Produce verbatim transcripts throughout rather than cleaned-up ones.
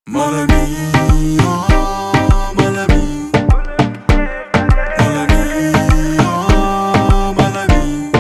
Mala mia, mala mia, mala mia, mala mia.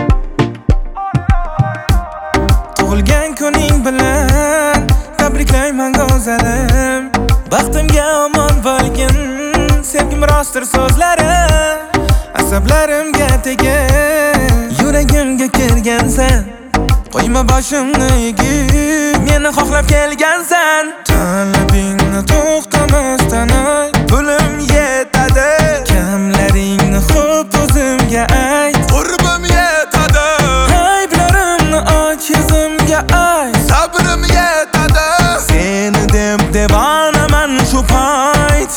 Tug'ilgan kuning bilan tabriklayman go'zalim. Baxtimga omon bo'lgin, sevgim rostdir so'zlarim. Asablarimga tegib, yuragimga kirgansan. Qo'yma boshimni egib, meni xohlab kelgansan. Talabingni to'xtamasdan ay, pulim yetadi. Kamlaringni xo'p o'zimga ayt, Qurbim yetadi, ayblarimni och yuzimga ay, sabrim yetadi. seni deb devonaman shu payt.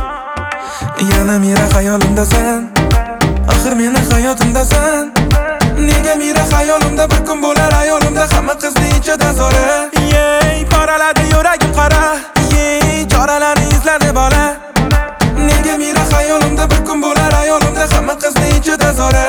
Yana mira xayolimdasan, axir meni hayotimdasan. Nega mira xayolimda bir kun bo'lar ayolimda hamma qizni ichida zo'ra. Yey, poraladi yuragim qara. Yey, choralarni izladi bola. Nega mira xayolimda bir kun bo'lar ayolimda hamma qizni ichida zo'ra.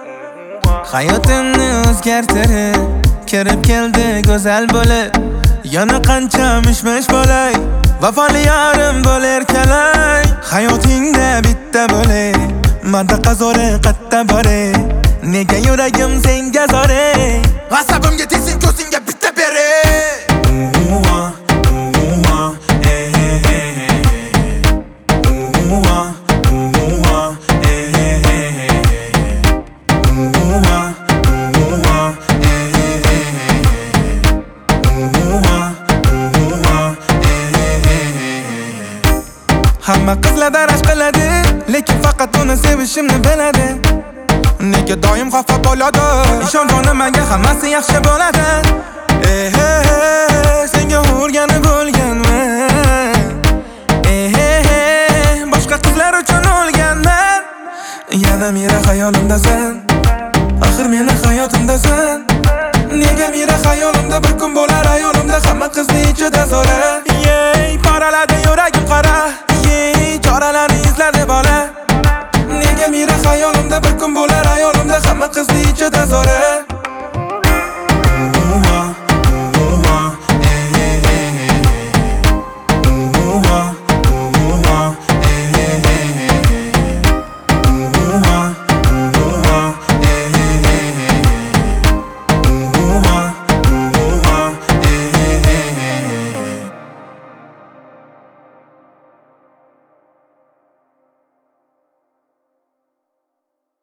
Hayotimni o'zgartirib, kirib keldi go'zal bo'lib. Yana qancha mishmish bo'lay, vafoli yorim bo'lar kalay. Hayotingda bitta bo'lay, manda qazore qatta boray. Nega yuragim senga zore? Asabimga tegsin ko'zingga bitta beri. Uwa, uwa, eh eh eh. Uwa, uwa, eh eh eh. Uwa, uwa, eh eh eh. Uwa, uwa, eh eh eh. Hamma qizlar aşk qiladi, lekin faqat uni sevishimni biladi. Nega doim xafa bo'ladi? Ishondim menga hammasi yaxshi bo'ladi. Eh eh, senga o'rganib bo'lganman. Eh eh, boshqa qizlar uchun o'lganman. Yana mira xayolimdasan, axir meni hayotimdasan. Nega mira xayolimda bir kun bo'lar ayolimda hamma qizni ichida zo'ra. Yey, poraladi yuragim qara. Yey, choralarni izladi bola. Nega mira xayolimda bir kun bo'lar ayolimda hamma qizni ichida zo'ra.